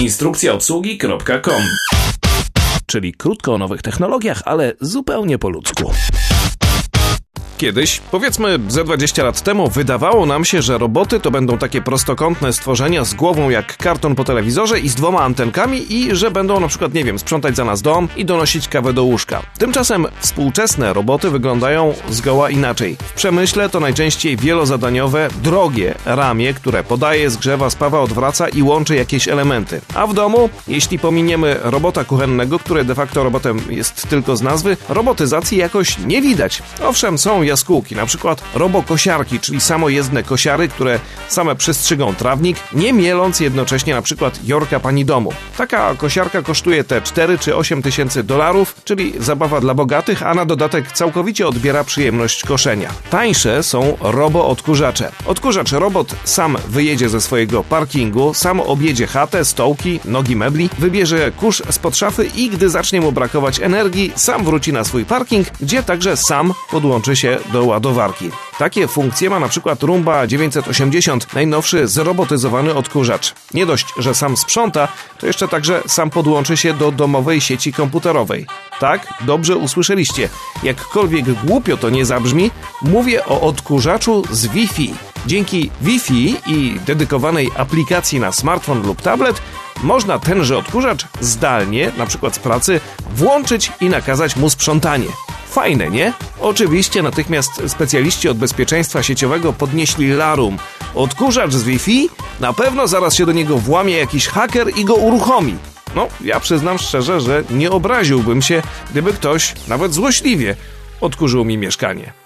Instrukcjaobsługi.com. Czyli krótko o nowych technologiach, ale zupełnie po ludzku. Kiedyś, powiedzmy ze 20 lat temu, wydawało nam się, że roboty to będą takie prostokątne stworzenia z głową jak karton po telewizorze i z 2 antenkami i że będą na przykład, sprzątać za nas dom i donosić kawę do łóżka. Tymczasem współczesne roboty wyglądają zgoła inaczej. W przemyśle to najczęściej wielozadaniowe, drogie ramię, które podaje, zgrzewa, spawa, odwraca i łączy jakieś elementy. A w domu, jeśli pominiemy robota kuchennego, który de facto robotem jest tylko z nazwy, robotyzacji jakoś nie widać. Owszem, są jaskółki, na przykład robokosiarki, czyli samojezdne kosiary, które same przystrzygą trawnik, nie mieląc jednocześnie na przykład jorka pani domu. Taka kosiarka kosztuje te 4 czy 8 tysięcy dolarów, czyli zabawa dla bogatych, a na dodatek całkowicie odbiera przyjemność koszenia. Tańsze są roboodkurzacze. Odkurzacz robot sam wyjedzie ze swojego parkingu, sam objedzie chatę, stołki, nogi mebli, wybierze kurz spod szafy i gdy zacznie mu brakować energii, sam wróci na swój parking, gdzie także sam podłączy się do ładowarki. Takie funkcje ma na przykład Roomba 980, najnowszy zrobotyzowany odkurzacz. Nie dość, że sam sprząta, to jeszcze także sam podłączy się do domowej sieci komputerowej. Tak, dobrze usłyszeliście. Jakkolwiek głupio to nie zabrzmi, mówię o odkurzaczu z Wi-Fi. Dzięki Wi-Fi i dedykowanej aplikacji na smartfon lub tablet można tenże odkurzacz zdalnie, na przykład z pracy, włączyć i nakazać mu sprzątanie. Fajne, nie? Oczywiście natychmiast specjaliści od bezpieczeństwa sieciowego podnieśli larum. Odkurzacz z Wi-Fi? Na pewno zaraz się do niego włamie jakiś haker i go uruchomi. No, ja przyznam szczerze, że nie obraziłbym się, gdyby ktoś, nawet złośliwie, odkurzył mi mieszkanie.